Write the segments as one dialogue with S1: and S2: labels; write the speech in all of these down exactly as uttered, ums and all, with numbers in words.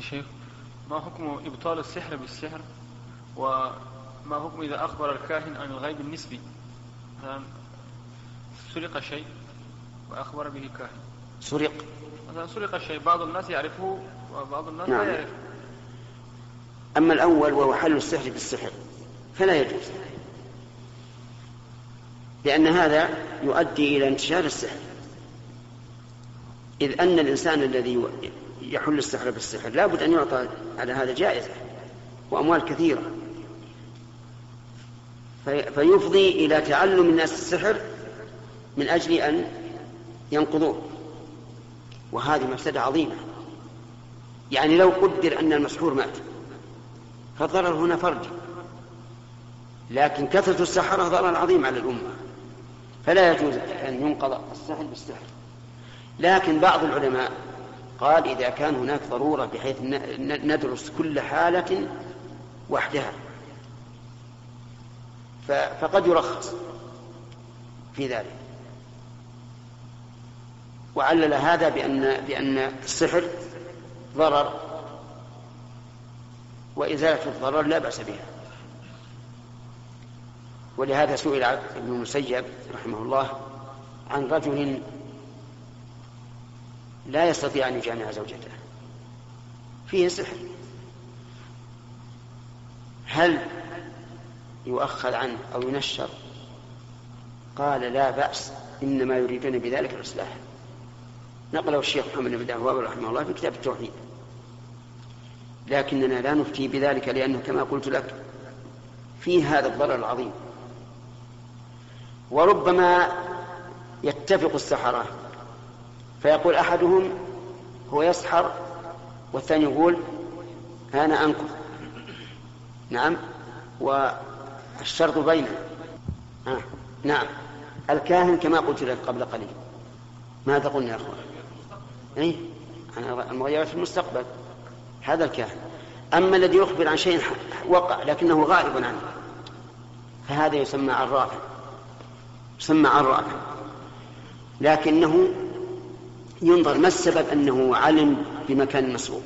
S1: شيخ، ما حكم إبطال السحر بالسحر؟ وما حكم إذا أخبر الكاهن عن الغيب النسبي؟ مثلا سرق شيء وأخبر به الكاهن.
S2: سرق
S1: مثلا سرق شيء بعض الناس يعرفه وبعض الناس
S2: نعم.
S1: لا يعرفه.
S2: أما الأول وهو حل السحر بالسحر فلا يجوز، لأن هذا يؤدي إلى انتشار السحر، إذ أن الإنسان الذي يحل السحر بالسحر لا بد أن يعطى على هذا جائزة وأموال كثيرة، فيفضي إلى تعلم الناس السحر من أجل أن ينقضوه، وهذه مفسدة عظيمة. يعني لو قدر أن المسحور مات فالضرر هنا فردي، لكن كثرة السحرة ضرر عظيم على الأمة، فلا يجوز أن ينقض السحر بالسحر. لكن بعض العلماء قال إذا كان هناك ضرورة بحيث ندرس كل حالة وحدها فقد يرخص في ذلك، وعلل هذا بأن, بأن السحر ضرر وإزالة الضرر لا بأس بها. ولهذا سئل ابن المسيب رحمه الله عن رجل لا يستطيع أن يجامع زوجته فيه سحر، هل يؤخذ عنه أو ينشر؟ قال لا بأس، إنما يريدون بذلك الإصلاح. نقله الشيخ محمد بن دهواب رحمه الله في كتاب التوحيد، لكننا لا نفتي بذلك لأنه كما قلت لك فيه هذا الضرر العظيم. وربما يتفق السحرة فيقول أحدهم هو يسحر والثاني يقول أنا أنكر. نعم، والشرط بينه. آه. نعم، الكاهن كما قلت لك قبل قليل. ماذا قلنا يا أخوان؟ إيه؟ المغيرات في المستقبل هذا الكاهن. أما الذي يخبر عن شيء وقع لكنه غائب عنه فهذا يسمى عرافا، يسمى عرافا، لكنه ينظر ما السبب أنه علم بمكان مسروق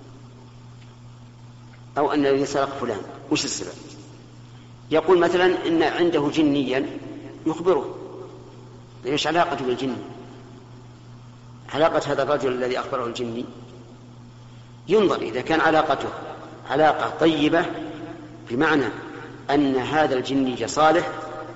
S2: أو أن الذي سرق فلان، وش السبب؟ يقول مثلا إن عنده جنيا يخبره، إيش علاقته بالجن؟ علاقة هذا الرجل الذي أخبره الجني ينظر إذا كان علاقته علاقة طيبة بمعنى أن هذا الجني صالح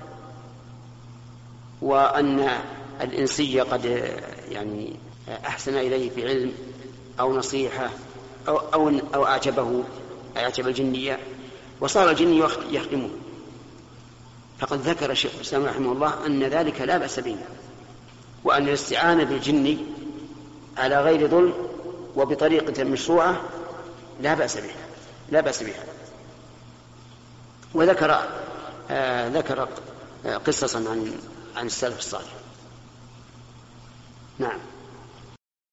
S2: وأن الإنسية قد يعني أحسن إليه في علم أو نصيحة أو, أو, أو أعجبه أعجب الجنية وصار الجني يخدمه، فقد ذكر الشيخ الإسلام رحمه الله أن ذلك لا بأس به، وأن الاستعانة بالجني على غير ظلم وبطريقة مشروعة لا بأس بها لا بأس بها. وذكر آه ذكر آه قصصا عن عن السلف الصالح. نعم.